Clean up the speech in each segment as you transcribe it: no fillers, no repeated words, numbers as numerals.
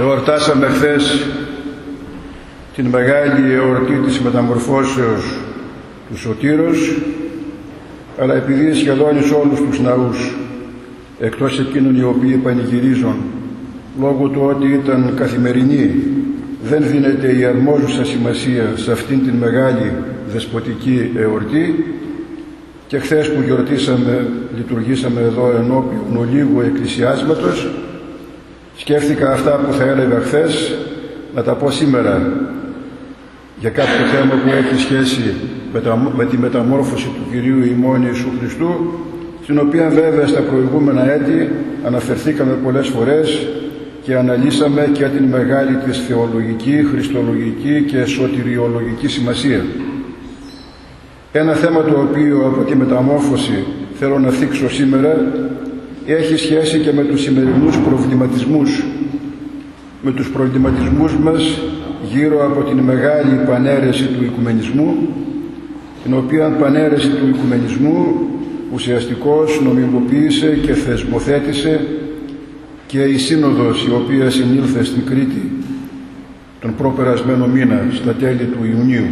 Εορτάσαμε χθες την μεγάλη εορτή της μεταμορφώσεως του Σωτήρος, αλλά επειδή σχεδόν σε όλους τους ναούς, εκτός εκείνων οι οποίοι πανηγυρίζουν, λόγω του ότι ήταν καθημερινή, δεν δίνεται η αρμόζουσα σημασία σε αυτήν την μεγάλη δεσποτική εορτή, και χθες που γιορτήσαμε, λειτουργήσαμε εδώ ενώπιον ολίγου εκκλησιάσματος, σκέφτηκα αυτά που θα έλεγα χθες να τα πω σήμερα για κάποιο θέμα που έχει σχέση με τη μεταμόρφωση του Κυρίου ημών Ιησού Χριστού, στην οποία βέβαια στα προηγούμενα έτη αναφερθήκαμε πολλές φορές και αναλύσαμε και την μεγάλη της θεολογική, χριστολογική και σωτηριολογική σημασία. Ένα θέμα το οποίο από τη μεταμόρφωση θέλω να θίξω σήμερα έχει σχέση και με τους σημερινούς προβληματισμούς, με τους προβληματισμούς μας γύρω από την μεγάλη παναίρεση του οικουμενισμού, την οποία παναίρεση του οικουμενισμού ουσιαστικώς νομιμοποίησε και θεσμοθέτησε και η Σύνοδος, η οποία συνήλθε στην Κρήτη τον προπερασμένο μήνα στα τέλη του Ιουνίου.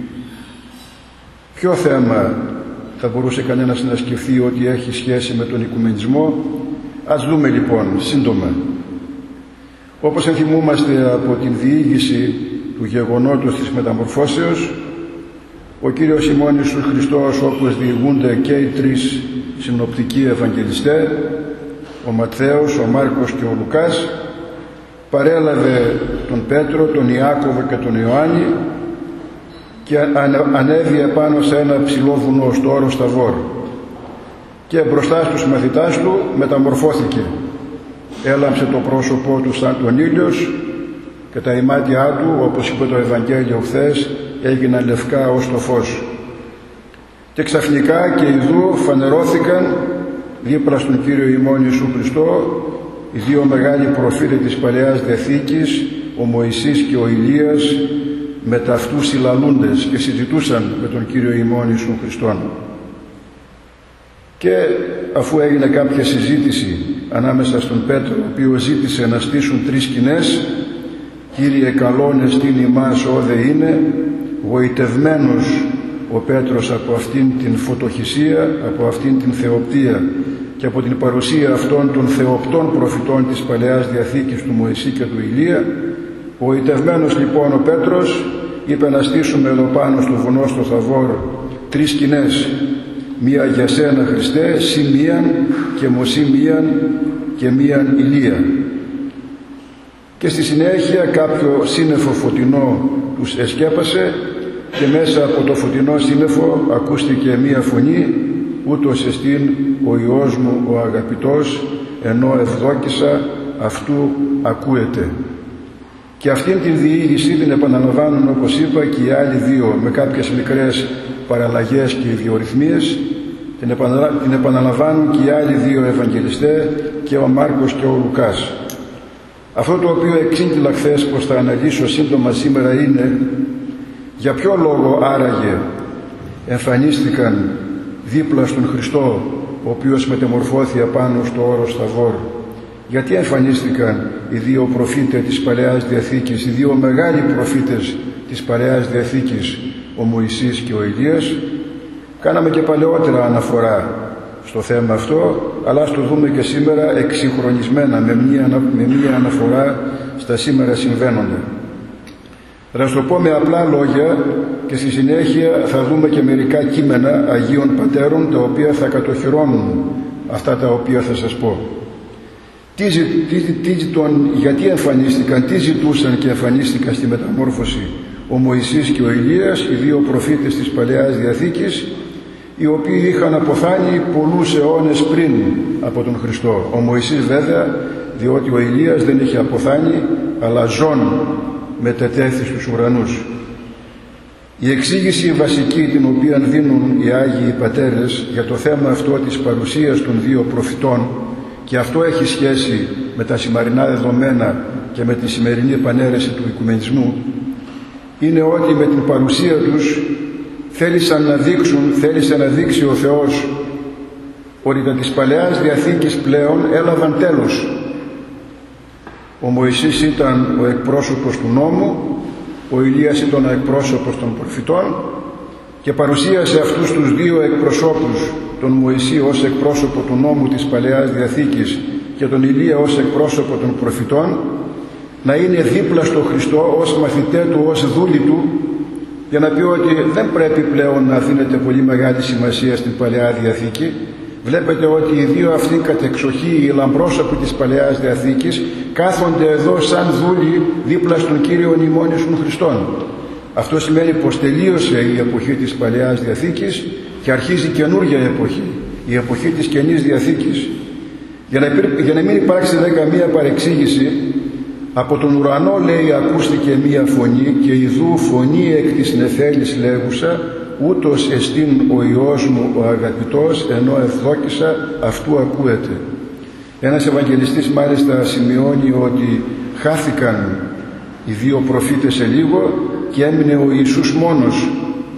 Ποιο θέμα θα μπορούσε κανένας να σκεφτεί ότι έχει σχέση με τον οικουμενισμό? Ας δούμε λοιπόν σύντομα. Όπως ενθυμούμαστε από την διήγηση του γεγονότος της μεταμορφώσεως, ο Κύριος ημών Ιησούς Χριστός, όπως διηγούνται και οι τρεις συνοπτικοί Ευαγγελιστές, ο Ματθαίος, ο Μάρκος και ο Λουκάς, παρέλαβε τον Πέτρο, τον Ιάκωβο και τον Ιωάννη και ανέβη επάνω σε ένα ψηλό βουνό, στο όρος Ταβόρ, και μπροστά στους μαθητάς του μεταμορφώθηκε. Έλαμψε το πρόσωπό του σαν τον ήλιος και τα ημάτια του, όπως είπε το Ευαγγέλιο χθες, έγιναν λευκά ως το φως. Και ξαφνικά και ιδού φανερώθηκαν δίπλα στον Κύριο ημών Ιησού Χριστό οι δύο μεγάλοι προφήτες της Παλαιάς Διαθήκης, ο Μωυσής και ο Ηλίας, με ταυτούς συλλαλούντες, και συζητούσαν με τον Κύριο ημών Ιησού Χριστόν. Και αφού έγινε κάποια συζήτηση ανάμεσα στον Πέτρο, ο οποίος ζήτησε να στήσουν 3 σκηνές, «Κύριε καλόν εστίν ημάς όδε είναι», γοητευμένος ο Πέτρος από αυτήν την φωτοχυσία, από αυτήν την θεοπτία και από την παρουσία αυτών των θεοπτών προφητών της Παλαιάς Διαθήκης, του Μωυσή και του Ηλία, γοητευμένος λοιπόν ο Πέτρος είπε να στήσουμε εδώ πάνω στο βουνό στο Θαβόρ 3 σκηνές, μία για σένα Χριστέ, σύ μίαν και μωσή μίαν και μίαν Ηλία. Και στη συνέχεια κάποιο σύννεφο φωτεινό τους εσκέπασε και μέσα από το φωτεινό σύννεφο ακούστηκε μία φωνή, ούτως εστίν ο Υιός μου ο αγαπητός, ενώ ευδόκησα αυτού ακούεται. Και αυτήν την διήγηση την επαναλαμβάνουν, όπως είπα, και οι άλλοι δύο, με κάποιες μικρές παραλλαγές και ιδιορυθμίες. Την επαναλαμβάνουν και οι άλλοι δύο Ευαγγελιστές, και ο Μάρκος και ο Λουκάς. Αυτό το οποίο εξήγηλα χθες, πως θα αναλύσω σύντομα σήμερα, είναι για ποιο λόγο άραγε εμφανίστηκαν δίπλα στον Χριστό, ο οποίος μεταμορφώθηκε πάνω στο όρος Ταβόρ. Γιατί εμφανίστηκαν οι δύο προφήτες της Παλαιάς Διαθήκης, οι δύο μεγάλοι προφήτες της Παλαιάς Διαθήκης, ο Μωυσής και ο Ηλίας? Κάναμε και παλαιότερα αναφορά στο θέμα αυτό, αλλά ας το δούμε και σήμερα εξυγχρονισμένα, με μία αναφορά στα σήμερα συμβαίνοντα. Θα σας το πω με απλά λόγια και στη συνέχεια θα δούμε και μερικά κείμενα Αγίων Πατέρων, τα οποία θα κατοχυρώνουν αυτά τα οποία θα σας πω. Γιατί εμφανίστηκαν, τι ζητούσαν και εμφανίστηκαν στη μεταμόρφωση ο Μωυσής και ο Ηλίας, οι δύο προφήτες της Παλαιάς Διαθήκης, οι οποίοι είχαν αποθάνει πολλούς αιώνες πριν από τον Χριστό. Ο Μωυσής βέβαια, διότι ο Ηλίας δεν είχε αποθάνει, αλλά ζών μετετέθη στους ουρανούς. Η εξήγηση βασική την οποία δίνουν οι Άγιοι Πατέρες για το θέμα αυτό της παρουσίας των δύο προφητών, και αυτό έχει σχέση με τα σημερινά δεδομένα και με τη σημερινή επαναίρεση του οικουμενισμού, είναι ότι με την παρουσία τους θέλησε να δείξει ο Θεός ότι τα της Παλαιάς Διαθήκης πλέον έλαβαν τέλος. Ο Μωυσής ήταν ο εκπρόσωπος του νόμου, ο Ηλίας ήταν ο εκπρόσωπος των προφητών και παρουσίασε αυτούς τους δύο εκπροσώπους, τον Μωυσή ως εκπρόσωπο του νόμου της Παλαιάς Διαθήκης και τον Ηλία ως εκπρόσωπο των προφητών, να είναι δίπλα στο Χριστό ως μαθητέ του, ως δούλοι του, για να πει ότι δεν πρέπει πλέον να δίνεται πολύ μεγάλη σημασία στην Παλαιά Διαθήκη. Βλέπετε ότι οι δύο αυτοί κατεξοχή, οι λαμπρόσωποι της Παλαιάς Διαθήκης, κάθονται εδώ σαν δούλοι δίπλα στον Κύριον ημών Ιησούν Χριστόν. Αυτό σημαίνει πως τελείωσε η εποχή της Παλαιάς Διαθήκης και αρχίζει καινούργια εποχή, η εποχή της Καινής Διαθήκης. Για να μην υπάρξει καμία παρεξήγηση, από τον ουρανό, λέει, ακούστηκε μία φωνή και ιδού φωνή εκ της νεφέλης λέγουσα, ούτως εστίν ο Υιός μου ο αγαπητός, ενώ ευδόκησα αυτού ακούεται. Ένας Ευαγγελιστής μάλιστα σημειώνει ότι χάθηκαν οι δύο προφήτες σε λίγο και έμεινε ο Ιησούς μόνος,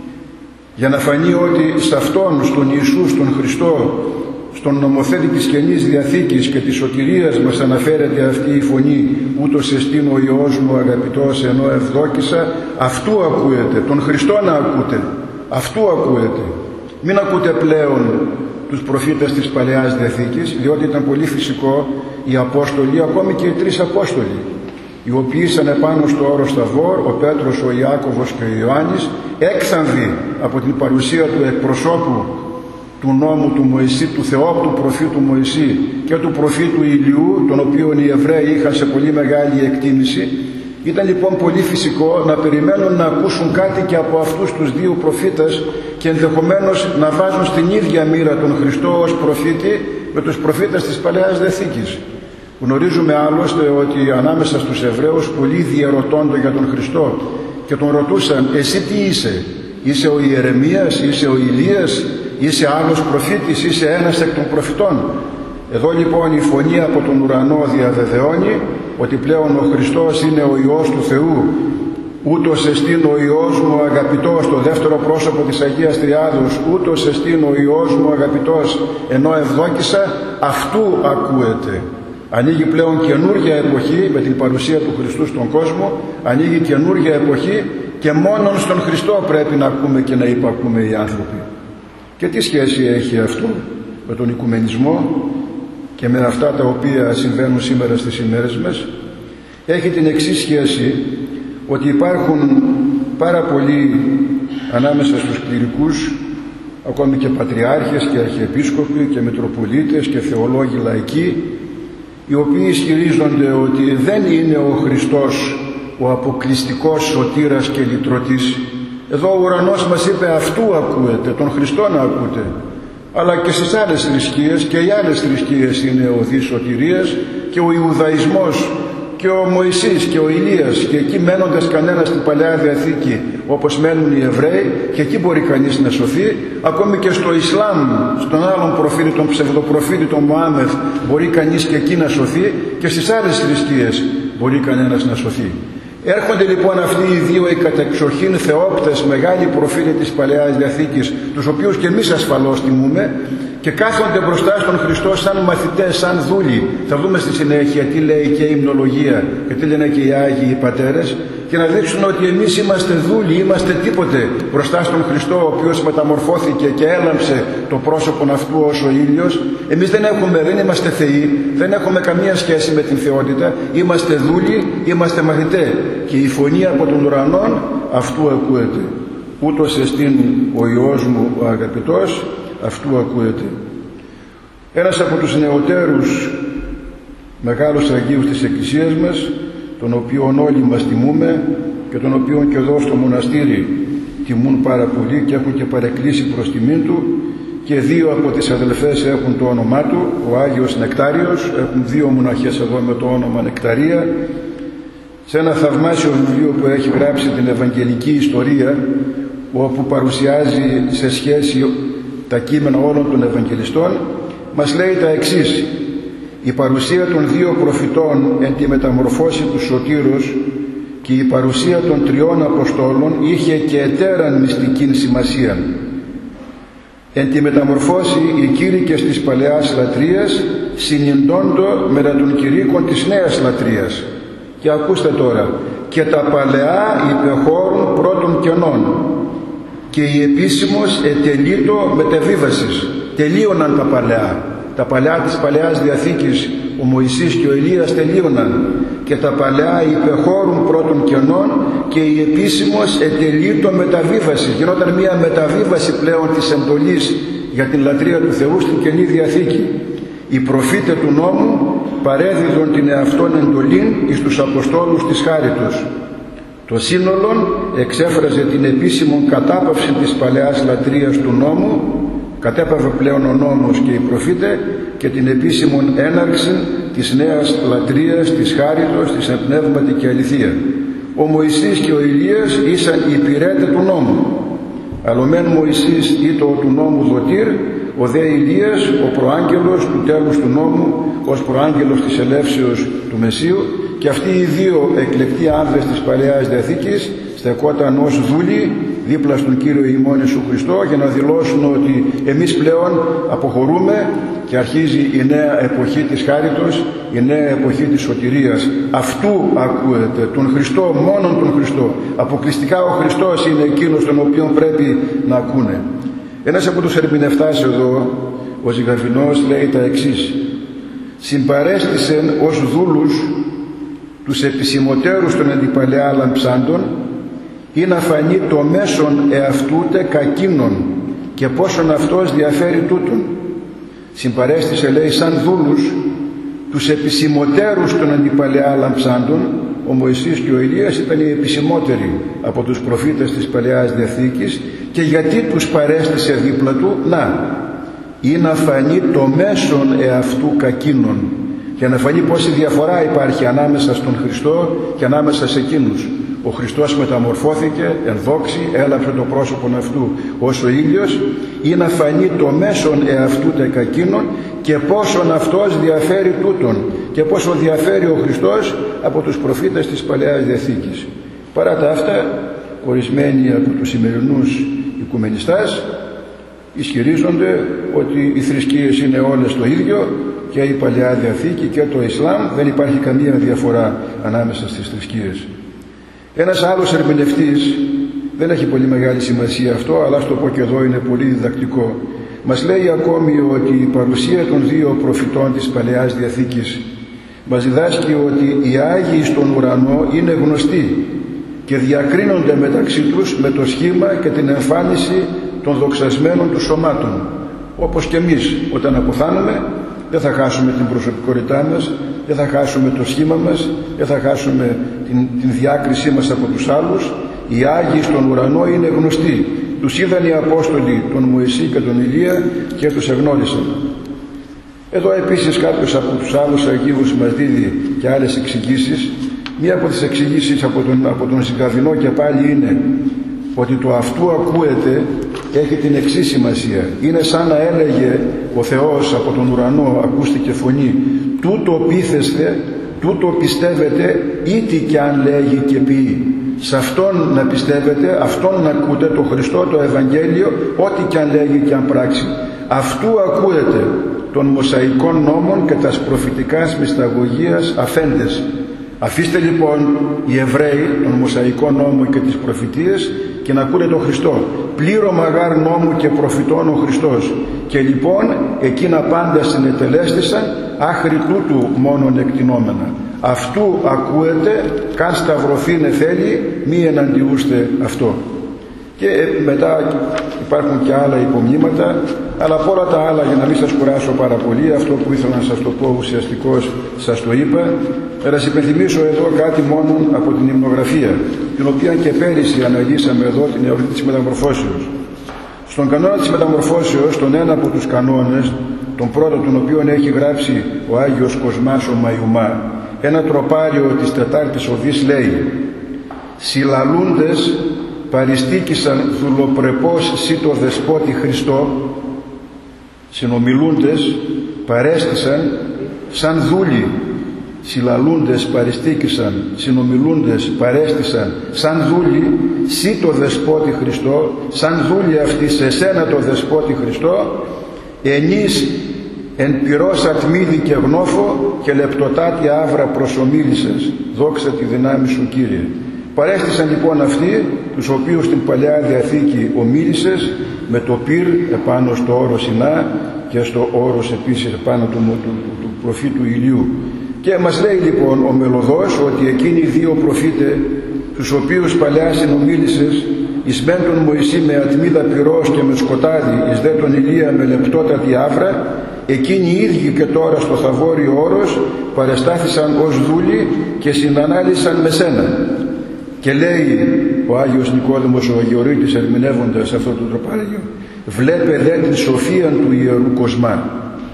για να φανεί ότι σε Αυτόν, στον Ιησού, στον Χριστό, στον νομοθέτη της Καινής Διαθήκης και της σωτηρίας μας αναφέρεται αυτή η φωνή, ούτως εστίν ο Υιός μου αγαπητός, ενώ ευδόκησα, αυτού ακούετε, τον Χριστό να ακούτε, αυτού ακούετε. Μην ακούτε πλέον τους προφήτες της Παλαιάς Διαθήκης, διότι ήταν πολύ φυσικό οι Απόστολοι, ακόμη και οι τρεις Απόστολοι, οι οποίοι ήσαν επάνω στο όρος Σταβόρ, ο Πέτρος, ο Ιάκωβος και ο Ιωάννης, έξανδοι από την παρουσία του εκπροσώπου του νόμου του Μωυσή, του θεόπτου προφήτου Μωυσή και του προφήτου Ηλιού, τον οποίο οι Εβραίοι είχαν σε πολύ μεγάλη εκτίμηση. Ήταν λοιπόν πολύ φυσικό να περιμένουν να ακούσουν κάτι και από αυτούς τους δύο προφήτες και ενδεχομένως να βάζουν στην ίδια μοίρα τον Χριστό ως προφήτη με τους προφήτες της Παλαιάς Διαθήκης. Γνωρίζουμε άλλωστε ότι ανάμεσα στους Εβραίους πολλοί διερωτώνται για τον Χριστό και τον ρωτούσαν, εσύ τι είσαι, είσαι ο Ιερεμίας, είσαι ο Ηλίας, είσαι άλλος προφήτης, είσαι ένας εκ των προφητών. Εδώ λοιπόν η φωνή από τον ουρανό διαβεβαιώνει ότι πλέον ο Χριστός είναι ο Υιός του Θεού, ούτως εστίν ο Υιός μου αγαπητός, το δεύτερο πρόσωπο της Αγίας Τριάδος, ούτως εστίν ο Υιός μου αγαπητός, ενώ ευδόκησα, αυτού ακούετε. Ανοίγει πλέον καινούργια εποχή με την παρουσία του Χριστού στον κόσμο, ανοίγει καινούργια εποχή και μόνον στον Χριστό πρέπει να ακούμε και να υπακούμε οι άνθρωποι. Και τι σχέση έχει αυτό με τον οικουμενισμό και με αυτά τα οποία συμβαίνουν σήμερα στις ημέρες μας? Έχει την εξής σχέση, ότι υπάρχουν πάρα πολλοί ανάμεσα στους κληρικούς, ακόμη και πατριάρχες και αρχιεπίσκοποι και μητροπολίτες και θεολόγοι λαϊκοί, οι οποίοι ισχυρίζονται ότι δεν είναι ο Χριστός ο αποκλειστικός σωτήρας και λυτρωτής. Εδώ ο ουρανός μας είπε αυτού ακούετε, τον Χριστό να ακούτε. Αλλά και στις άλλες θρησκείες, και οι άλλες θρησκείες είναι οδοί σωτηρίας, και ο Ιουδαϊσμός και ο Μωυσής και ο Ηλίας, και εκεί μένοντας κανένας στην Παλαιά Διαθήκη όπως μένουν οι Εβραίοι, και εκεί μπορεί κανείς να σωθεί. Ακόμη και στο Ισλάμ, στον άλλον προφήτη, τον ψευδοπροφήτη, τον Μωάμεθ, μπορεί κανείς και εκεί να σωθεί, και στις άλλες θρησκείες μπορεί κανένας να σωθεί. Έρχονται λοιπόν αυτοί οι δύο οι κατεξοχήν θεόπτες μεγάλοι προφήτες της Παλαιάς Διαθήκης, τους οποίους και εμείς ασφαλώς τιμούμε, και κάθονται μπροστά στον Χριστό σαν μαθητές, σαν δούλοι. Θα δούμε στη συνέχεια τι λέει και η υμνολογία και τι λένε και οι Άγιοι οι Πατέρες, και να δείξουν ότι εμείς είμαστε δούλοι, είμαστε τίποτε μπροστά στον Χριστό, ο οποίος μεταμορφώθηκε και έλαμψε το πρόσωπο αυτού ως ο ήλιος. Εμείς δεν είμαστε θεοί, δεν έχουμε καμία σχέση με την θεότητα, είμαστε δούλοι, είμαστε μαθητές. Και η φωνή από τον ουρανόν αυτού ακούεται. Ούτως εστίν ο Υιός μου ο αγαπητός, αυτού ακούεται. Ένας από τους νεωτέρους μεγάλους Αγίους της Εκκλησίας μας, τον οποίον όλοι μας τιμούμε και τον οποίον και εδώ στο μοναστήρι τιμούν πάρα πολύ και έχουν και παρεκκλήσει προς τιμήν του, και δύο από τις αδελφές έχουν το όνομά του, ο Άγιος Νεκτάριος, έχουν δύο μοναχές εδώ με το όνομα Νεκταρία, σε ένα θαυμάσιο βιβλίο που έχει γράψει την Ευαγγελική Ιστορία, όπου παρουσιάζει σε σχέση τα κείμενα όλων των Ευαγγελιστών, μας λέει τα εξής: η παρουσία των δύο προφητών εν τη μεταμορφώση του Σωτήρος και η παρουσία των τριών Αποστόλων είχε και ετέραν μυστικήν σημασία. Εν τη μεταμορφώση οι κήρυκες της παλαιάς λατρείας συνυντώντο μετά των κηρύκων της νέας λατρείας. Και ακούστε τώρα, και τα παλαιά υπεχώρουν πρώτων κενών και η επίσημος ετελείτο μετεβίβασης. Τελείωναν τα παλαιά. Τα παλαιά της Παλαιάς Διαθήκης, ο Μωυσής και ο Ηλίας τελείωναν, και τα παλαιά υπεχώρουν πρώτων κενών και η επίσημος ετελείτο μεταβίβασης. Γινόταν μια μεταβίβαση πλέον της εντολής για την λατρεία του Θεού στην Καινή Διαθήκη. Οι προφήτε του νόμου παρέδιδον την εαυτόν εντολήν εις τους Αποστόλους της χάριτος. Το σύνολον εξέφραζε την επίσημον κατάπαυση της παλαιάς λατρείας του νόμου, κατέπαβε πλέον ο νόμος και οι προφήτε, και την επίσημον έναρξη της νέας λατρείας, της χάριτος, της εμπνεύματι και αληθεία. Ο Μωυσής και ο Ηλίας ήσαν οι υπηρέτε του νόμου. Αλλομέν Μωυσής ήτο του νόμου δοτήρ, ο δε Ηλίας ο προάγγελος του τέλους του νόμου, ως προάγγελος της ελεύσεως του Μεσσίου, και αυτοί οι δύο εκλεκτοί άνδρες της Παλαιάς Διαθήκης στεκόταν ως δούλοι δίπλα στον Κύριο ημών Ιησού Χριστό, για να δηλώσουν ότι εμείς πλέον αποχωρούμε και αρχίζει η νέα εποχή της χάριτος, η νέα εποχή της σωτηρίας. Αυτού ακούετε, τον Χριστό, μόνον τον Χριστό. Αποκλειστικά ο Χριστός είναι εκείνος τον οποίο πρέπει να ακούνε. Ένας από τους ερμηνευτάς εδώ, ο Ζυγαβινός, λέει τα εξής: συμπαρέστησεν ως δούλους τους επισημωτέρους των αντιπαλαιά λαμψάντων, ή να φανεί το μέσον εαυτούτε κακίνων και πόσον αυτός διαφέρει τούτον. Συμπαρέστησε, λέει, σαν δούλους τους επισημωτέρους των αντιπαλαιά λαμψάντων. Ο Μωυσής και ο Ηλίας ήταν οι επισημότεροι από τους προφήτες της Παλαιάς Διαθήκης. Και γιατί τους παρέστησε δίπλα του? Ή να φανεί το μέσον εαυτού κακίνων, για να φανεί πόση διαφορά υπάρχει ανάμεσα στον Χριστό και ανάμεσα σε εκείνους. Ο Χριστός μεταμορφώθηκε εν δόξη, έλαψε το πρόσωπον αυτού ως ο ήλιος, ή να φανεί το μέσον εαυτού τε κακίνων και πόσον αυτός διαφέρει τούτον, και πόσο διαφέρει ο Χριστός από τους προφήτες της Παλαιάς Διαθήκης. Παρά τα αυτά, ορισμένοι από τους σημερινούς οικουμενιστάς ισχυρίζονται ότι οι θρησκείες είναι όλες το ίδιο, και η Παλαιά Διαθήκη και το Ισλάμ, δεν υπάρχει καμία διαφορά ανάμεσα στις θρησκείες. Ένας άλλος ερμηνευτής, δεν έχει πολύ μεγάλη σημασία αυτό, αλλά στο πω και εδώ είναι πολύ διδακτικό, μας λέει ακόμη ότι η παρουσία των δύο προφητών της Παλαιάς Διαθήκης μας διδάσκει ότι οι Άγιοι στον ουρανό είναι γνωστοί και διακρίνονται μεταξύ τους με το σχήμα και την εμφάνιση των δοξασμένων του σωμάτων. Όπως και εμείς όταν αποθάνουμε δεν θα χάσουμε την προσωπικότητά μας, δεν θα χάσουμε το σχήμα μας, δεν θα χάσουμε την διάκρισή μας από τους άλλους. Οι Άγιοι στον ουρανό είναι γνωστοί. Τους είδαν οι Απόστολοι, τον Μωυσή και τον Ηλία, και τους εγνώρισαν. Εδώ επίσης κάποιος από τους άλλους Αγίους μας δίδει και άλλες εξηγήσεις. Μία από τις εξηγήσεις από τον Ζυγαβινό και πάλι είναι ότι το αυτού ακούεται έχει την εξής σημασία. Είναι σαν να έλεγε ο Θεός από τον ουρανό, ακούστηκε φωνή, τούτο πείθεστε, τούτο πιστεύετε, ήτι κι αν λέγει και πει. Σε Αυτόν να πιστεύετε, Αυτόν να ακούτε, το Χριστό, το Ευαγγέλιο, ό,τι κι αν λέγει και αν πράξει. Αυτού ακούετε των Μωσαϊκών νόμων και τας προφητικάς μυσταγωγίας αφέντες. Αφήστε λοιπόν οι Εβραίοι των Μωσαϊκών νόμων και τις προφητείες και να ακούτε τον Χριστό. Πλήρωμα γάρ νόμου και προφητών ο Χριστός. Και λοιπόν εκείνα πάντα συνετελέστησαν, άχρη τούτου μόνον εκτινόμενα. Αυτού ακούετε, καν σταυρωθήνε θέλει, μη εναντιούστε αυτό. Και μετά υπάρχουν και άλλα υπομνήματα, αλλά από όλα τα άλλα, για να μην σας κουράσω πάρα πολύ, αυτό που ήθελα να σας το πω ουσιαστικώς σας το είπα. Να σας υπενθυμίσω εδώ κάτι μόνο από την υμνογραφία, την οποία και πέρυσι αναλύσαμε εδώ, την εορτή της Μεταμορφώσεως. Στον κανόνα της Μεταμορφώσεως, τον ένα από τους κανόνες, τον πρώτο τον οποίο έχει γράψει ο Άγιος Κοσμάς ο Μαϊουμά, ένα τροπάριο της Τετάρτης Οδής λέει: «Συλλαλούντες παριστήκησαν δουλοπρεπώς σύ το δεσπότη Χριστό». Συνομιλούντες παρέστησαν σαν δούλοι. Συλλαλούντες παριστήκησαν, συνομιλούντες παρέστησαν σαν δούλοι σύ το δεσπότη Χριστό, σαν δούλοι αυτοί σε σένα το δεσπότη Χριστό, ενείς εν πυρός ατμίδι και γνώφο και λεπτοτάτη άβρα προσομίλησες, δόξα τη δυνάμει σου Κύριε. Παρέστησαν λοιπόν αυτοί, τους οποίους στην Παλαιά Διαθήκη ομίλησες, με το πυρ επάνω στο όρο Σινά και στο όρος επίσης επάνω του προφήτου Ηλίου. Και μας λέει λοιπόν ο Μελωδός ότι εκείνοι οι δύο προφήτες, τους οποίους παλιά συνομίλησες, εις μεν τον Μωυσή με ατμίδα πυρός και με σκοτάδι, εις δε τον Ηλία με λεπτότατη άβρα, εκείνοι οι ίδιοι και τώρα στο Θαβόριο όρος παρεστάθησαν ως δούλοι και συνανάλησαν με σένα. Και λέει ο Άγιος Νικόδημος ο Αγιορείτης, ερμηνεύοντας αυτό το τροπάργιο, βλέπε δε την σοφία του Ιερού Κοσμά.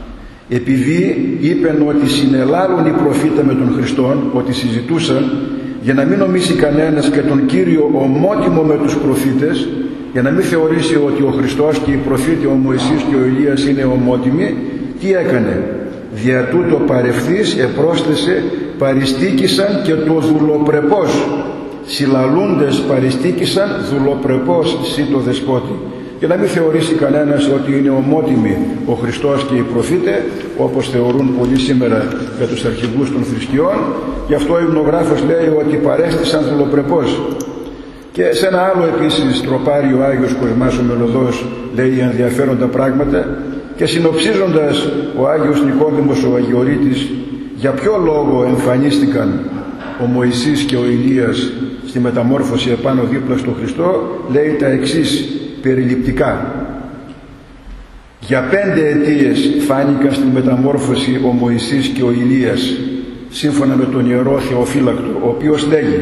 Επειδή είπεν ότι συνελάλουν οι προφήτε με τον Χριστόν, ότι συζητούσαν, για να μην νομίσει κανένας και τον Κύριο ομότιμο με τους προφήτες, για να μην θεωρήσει ότι ο Χριστός και οι προφήτες, ο Μωυσής και ο Ηλίας είναι ομότιμοι, τι έκανε? Δια τούτο παρευθύς επρόσθεσε, παριστήκησαν και το δουλοπρεπός. Συλλαλούντες παριστήκησαν, δουλοπρεπός σύ το δεσπότη. Και να μην θεωρήσει κανένας ότι είναι ομότιμοι ο Χριστός και οι προφήτες, όπως θεωρούν πολλοί σήμερα για τους αρχηγούς των θρησκειών. Γι' αυτό ο υμνογράφος λέει ότι παρέστησαν δουλοπρεπώς. Και σε ένα άλλο επίσης τροπάριο ο Άγιος Κοσμάς ο Μελωδός λέει ενδιαφέροντα πράγματα, και συνοψίζοντας ο Άγιος Νικόδημος ο Αγιορείτης για ποιο λόγο εμφανίστηκαν ο Μωυσής και ο Ηλίας στη μεταμόρφωση επάνω δίπλα στο Χριστό, λέει τα εξής περιληπτικά. Για 5 αιτίες φάνηκαν στη μεταμόρφωση ο Μωυσής και ο Ηλίας, σύμφωνα με τον Ιερό Θεοφύλακτο, ο οποίος λέγει: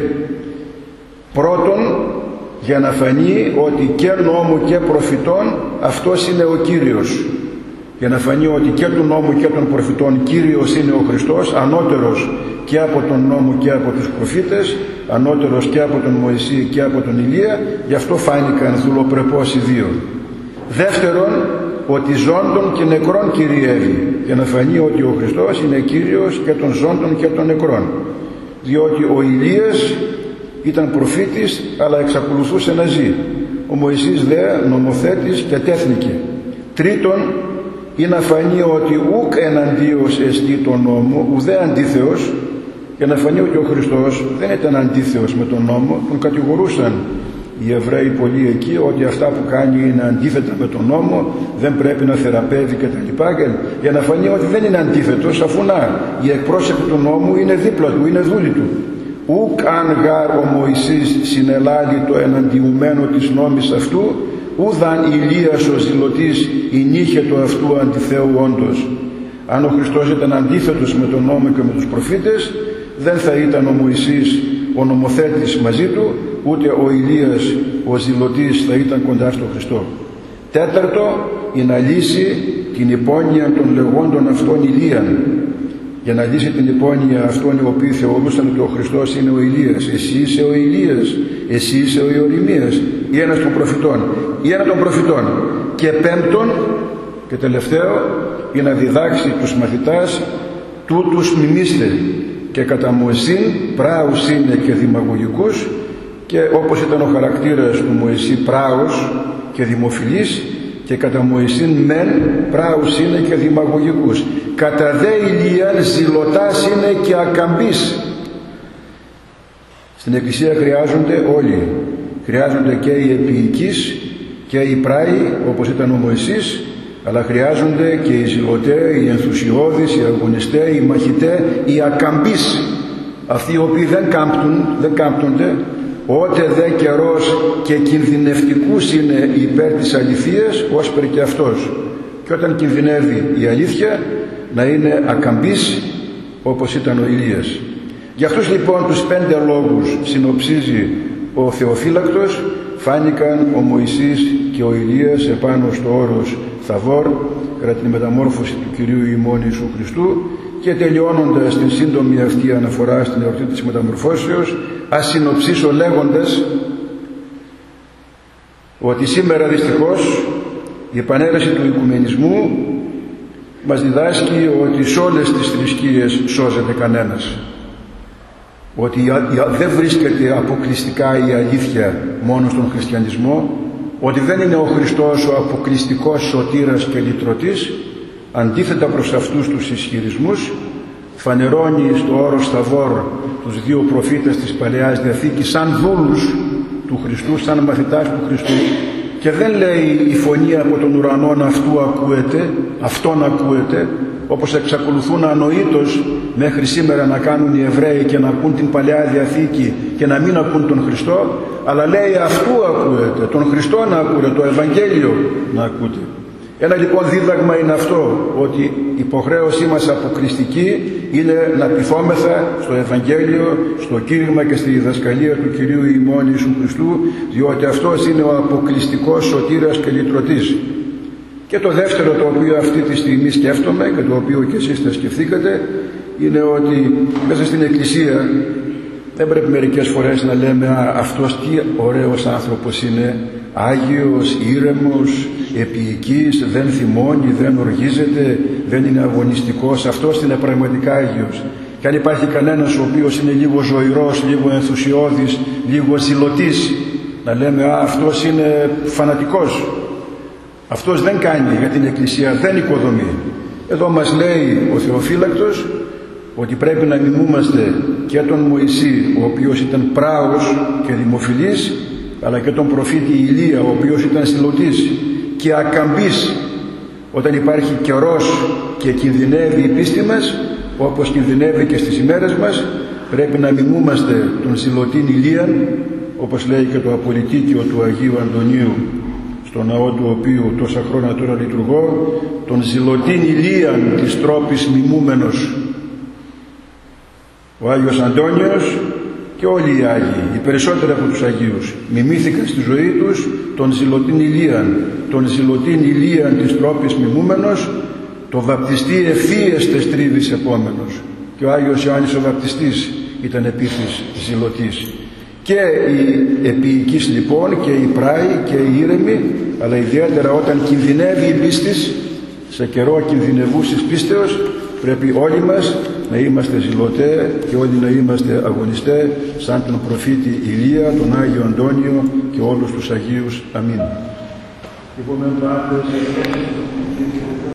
πρώτον, για να φανεί ότι και νόμου και προφητών αυτός είναι ο Κύριος. Για να φανεί ότι και του νόμου και των προφητών Κύριος είναι ο Χριστός, ανώτερος και από τον νόμο και από τους προφήτες, ανώτερος και από τον Μωυσή και από τον Ηλία, γι' αυτό φάνηκαν δουλοπρεπώς οι δύο. Δεύτερον, ότι ζώντων και νεκρών κυριεύει, για να φανεί ότι ο Χριστός είναι Κύριος και των ζώντων και των νεκρών. Διότι ο Ηλίας ήταν προφήτης, αλλά εξακολουθούσε να ζει. Ο Μωυσής δε νομοθέτης και τέθνηκε. Τρίτον, ή να φανεί ότι ουκ εναντίος εστί τον νόμο, ουδέ αντίθεος, για να φανεί ότι ο Χριστός δεν ήταν αντίθεος με τον νόμο. Τον κατηγορούσαν οι Εβραίοι πολλοί εκεί ότι αυτά που κάνει είναι αντίθετα με τον νόμο, δεν πρέπει να θεραπεύει κτλ. Για να φανεί ότι δεν είναι αντίθετος, αφού οι εκπρόσωποι του νόμου είναι δίπλα του, είναι δούλοι του. Ουκ αν γάρ ο Μωυσής συνελάλει το εναντιουμένο της νόμης αυτού, ούδαν Ηλίας ο ζηλωτής ηνύχετο αυτού αντιθέου όντως. Αν ο Χριστός ήταν αντίθετος με τον νόμο και με τους προφήτες, δεν θα ήταν ο Μωυσής ο νομοθέτης μαζί του, ούτε ο Ηλίας ο ζηλωτής θα ήταν κοντά στο Χριστό. Τέταρτο, είναι να λύσει την υπόνοια των λεγόντων αυτών Ηλίαν. Για να λύσει την υπόνοια αυτών οι οποίοι θεωρούσαν ότι ο Χριστός είναι ο Ηλίας. Εσύ είσαι ο Ηλίας, εσύ είσαι ο Ιωρημίας, ή ένας των προφητών, ή ένα των προφητών. Και πέμπτον και τελευταίο, για να διδάξει τους μαθητάς τούτους μιμήστε, και κατά Μωυσήν πράους είναι και δημαγωγικούς, και όπως ήταν ο χαρακτήρας του Μωυσή πράους και δημοφιλής, και κατά Μωυσήν μεν πράους είναι και δημαγωγικούς. Κατά δε Ηλίαν ζηλωτάς είναι και ακαμπής. Στην Εκκλησία χρειάζονται όλοι. Χρειάζονται και οι επιοικείς και οι πράοι, όπως ήταν ο Μωυσής, αλλά χρειάζονται και οι ζηλωτέ, οι ενθουσιώδεις, οι αγωνιστέ, οι μαχητέ, οι ακαμπείς. Αυτοί οι οποίοι δεν κάμπτονται, ότε δε καιρός και κινδυνευτικούς είναι υπέρ της αληθείας, όσπερ και αυτός. Και όταν κινδυνεύει η αλήθεια, να είναι ακαμπής, όπως ήταν ο Ηλίας. Για αυτούς λοιπόν τους 5 λόγους συνοψίζει ο Θεοφύλακτος, φάνηκαν ο Μωυσής και ο Ηλίας επάνω στο όρος Θαβόρ κατά την μεταμόρφωση του Κυρίου ημών Ιησού Χριστού. Και τελειώνοντας την σύντομη αυτή αναφορά στην εορτή της μεταμορφώσεως, ας συνοψίσω λέγοντας ότι σήμερα δυστυχώς η επανέραση του οικουμενισμού μας διδάσκει ότι σε όλες τις θρησκείες σώζεται κανένας. Ότι δεν βρίσκεται αποκλειστικά η αλήθεια μόνο στον χριστιανισμό, ότι δεν είναι ο Χριστός ο αποκλειστικός σωτήρας και λυτρωτής, Αντίθετα προς αυτούς τους ισχυρισμούς, φανερώνει στο όρος Σταβόρ τους δύο προφήτες της Παλαιάς Διαθήκης σαν δούλους του Χριστού, σαν μαθητάς του Χριστού, και δεν λέει η φωνή από τον ουρανόν αυτόν ακούεται, όπως εξακολουθούν ανοήτως μέχρι σήμερα να κάνουν οι Εβραίοι και να ακούν την Παλαιά Διαθήκη και να μην ακούν τον Χριστό, αλλά λέει αυτού ακούεται, τον Χριστό να ακούτε, το Ευαγγέλιο να ακούτε. Ένα λοιπόν δίδαγμα είναι αυτό, ότι η υποχρέωσή μας αποκριστική είναι να πειθόμεθα στο Ευαγγέλιο, στο κήρυγμα και στη διδασκαλία του Κυρίου ημών Ιησού Χριστού, διότι αυτός είναι ο αποκλειστικός σωτήρας και λυτρωτής. Και το δεύτερο, το οποίο αυτή τη στιγμή σκέφτομαι και το οποίο και εσείς θα σκεφτήκατε, είναι ότι μέσα στην Εκκλησία δεν πρέπει μερικές φορές να λέμε αυτός τι ωραίος άνθρωπος είναι, Άγιος, ήρεμος, επίοικης, δεν θυμώνει, δεν οργίζεται, δεν είναι αγωνιστικός. Αυτός είναι πραγματικά Άγιος. Και αν υπάρχει κανένας ο οποίος είναι λίγο ζωηρός, λίγο ενθουσιώδης, λίγο ζηλωτής, να λέμε αυτός είναι φανατικός. Αυτός δεν κάνει για την Εκκλησία, δεν οικοδομεί. Εδώ μας λέει ο Θεοφύλακτος ότι πρέπει να μιμούμαστε και τον Μωυσή, ο οποίος ήταν πράος και δημοφιλής, αλλά και τον προφήτη Ηλία, ο οποίος ήταν ζηλωτής και ακαμπής όταν υπάρχει καιρός και κινδυνεύει η πίστη μας, όπως κινδυνεύει και στις ημέρες μας. Πρέπει να μιμούμαστε τον ζηλωτήν Ηλίαν, όπως λέει και το απολυτίκιο του Αγίου Αντωνίου, στο ναό του οποίου τόσα χρόνια τώρα λειτουργώ, τον ζηλωτήν Ηλίαν της τρόπης μιμούμενος. Ο Άγιος Αντώνιος και όλοι οι Άγιοι, οι περισσότεροι από τους Αγίους, μιμήθηκαν στη ζωή τους τον ζηλωτήν Ηλίαν, τον ζηλωτήν Ηλίαν της τρόπης μιμούμενος, το βαπτιστή ευθείες τες τρίβης επόμενος. Και ο Άγιος Ιωάννης ο Βαπτιστής ήταν επίσης ζηλωτής. Και οι επίοικείς λοιπόν και οι πράοι και οι ήρεμοι, αλλά ιδιαίτερα όταν κινδυνεύει η πίστης, σε καιρό κινδυνευούσης πίστεως, πρέπει όλοι μας να είμαστε ζηλωτέ και όλοι να είμαστε αγωνιστέ σαν τον προφήτη Ηλία, τον Άγιο Αντώνιο και όλους τους Αγίους. Αμήν.